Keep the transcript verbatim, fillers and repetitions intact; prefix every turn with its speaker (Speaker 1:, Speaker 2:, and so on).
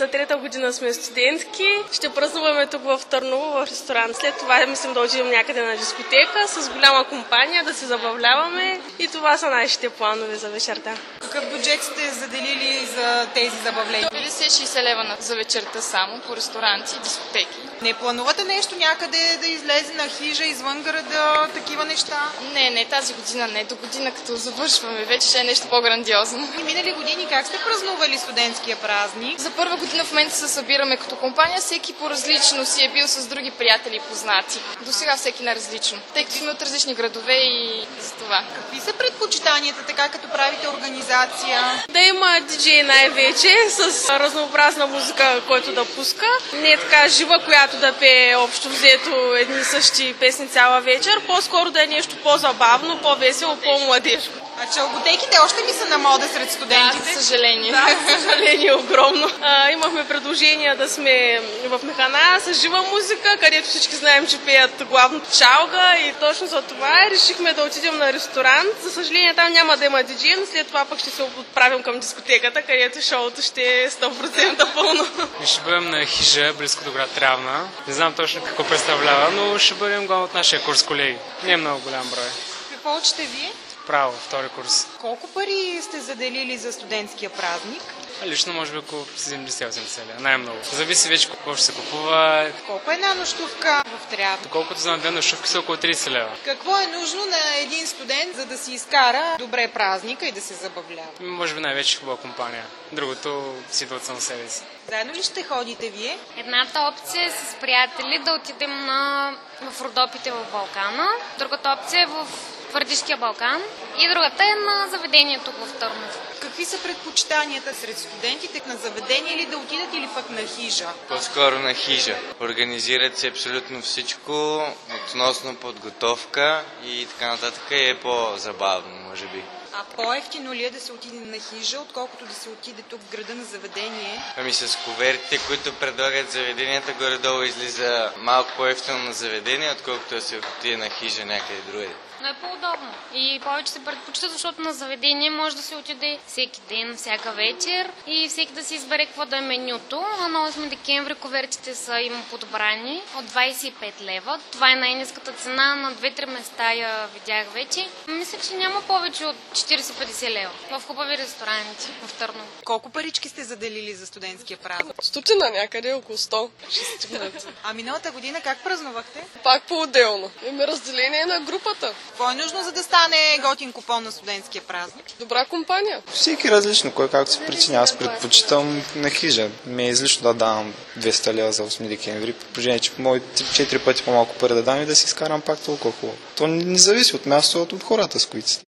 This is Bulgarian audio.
Speaker 1: За трета година сме студентки. Ще празнуваме тук в Търново, в ресторант. След това мислим да отидем някъде на дискотека с голяма компания, да се забавляваме. И това са нашите планове за вечерта.
Speaker 2: Какъв бюджет сте заделили за тези забавления?
Speaker 3: петдесет-шейсет лева за вечерта само по ресторанти и дискотеки.
Speaker 2: Не планувате нещо някъде да излезе на хижа, извън града, такива неща?
Speaker 3: Не, не, тази година не. До година, като завършваме, вече ще е нещо по-грандиозно.
Speaker 2: И минали години как сте празнували студентския празник?
Speaker 3: За първа година в момента се събираме като компания, всеки по-различно си е бил с други приятели и познати. До сега всеки на-различно, тъй като сме от различни градове и за това.
Speaker 2: Какви са предпочитанията, така като правите организация?
Speaker 1: Да има диджей най-вече, с разнообразна музика, който да пуска. Не е така жива, която да пее общо взето едни и същи песни цяла вечер. По-скоро да е нещо по-забавно, по-весело, по-младежко.
Speaker 2: А чалготеките още ли са на мода сред студентите?
Speaker 3: Да, за съжаление.
Speaker 1: Да, за съжаление огромно. А, имахме предложение да сме в Механа с жива музика, където всички знаем, че пеят главно чалга и точно за това решихме да отидем на ресторант. За съжаление там няма да има диджей, но след това пък ще се отправим към дискотеката, където шоуто ще е сто процента пълно.
Speaker 4: Ще бъдем на хижа, близко до град Трявна. Не знам точно какво представлява, но ще бъдем главно от нашия курс колеги. Не е много голям брой.
Speaker 2: Какво учите вие?
Speaker 4: Право, втори курс.
Speaker 2: Колко пари сте заделили за студентския празник?
Speaker 4: Лично може би около седемдесет-осемдесет лева, най-много. Зависи вече какво ще се купува.
Speaker 2: Колко е една нощувка в Трявна?
Speaker 4: Доколкото знам, две нощувки са около тридесет лева.
Speaker 2: Какво е нужно на един студент, за да си изкара добре празника и да се забавлява?
Speaker 4: Може би най-вече хубава компания. Другото си идва от само себе си.
Speaker 2: Заедно ли ще ходите вие?
Speaker 5: Едната опция е с приятели да отидем на... в Родопите в Балкана. Другата опция е в Твърдишкия Балкан. И другата е на заведението в Търново.
Speaker 2: Какви са предпочитанията сред студентите? На заведение ли да отидат или пък на хижа?
Speaker 6: По-скоро на хижа. Организират се абсолютно всичко относно подготовка и така нататък и е по-забавно, може би.
Speaker 2: А по-ефтино ли е да се отиде на хижа, отколкото да се отиде тук в града на заведение?
Speaker 6: Ами с кувертите, които предлагат заведенията, горе-долу излиза малко по-ефтино на заведение, отколкото да се отиде на хижа някъде другаде.
Speaker 5: Но е по-удобно и повече се предпочита, защото на заведение може да се отиде всеки ден, всяка вечер и всеки да си избере какво да е менюто. А на осми декември кувертите са има подбрани от двадесет и пет лева. Това е най-ниската цена, на две-три места я видях вече. Мисля, че няма повече от четиридесет-петдесет лева в хубави ресторанти в Търново.
Speaker 2: Колко парички сте заделили за студентския празник?
Speaker 1: Стотина някъде, около сто. Ще стигнат.
Speaker 2: А миналата година как празнувахте?
Speaker 1: Пак по-отделно. Има разделение на групата.
Speaker 2: Какво е нужно, за да стане готин купон на студентския празник?
Speaker 1: Добра компания.
Speaker 7: Всеки различно, кой както се причиня. Аз предпочитам на хижа. Ми е излишно да давам двеста лева за осми декември. При положение, че мога четири пъти по-малко пари да дам и да си изкарам пак толкова хубаво. То не зависи от място, от хората, с които си.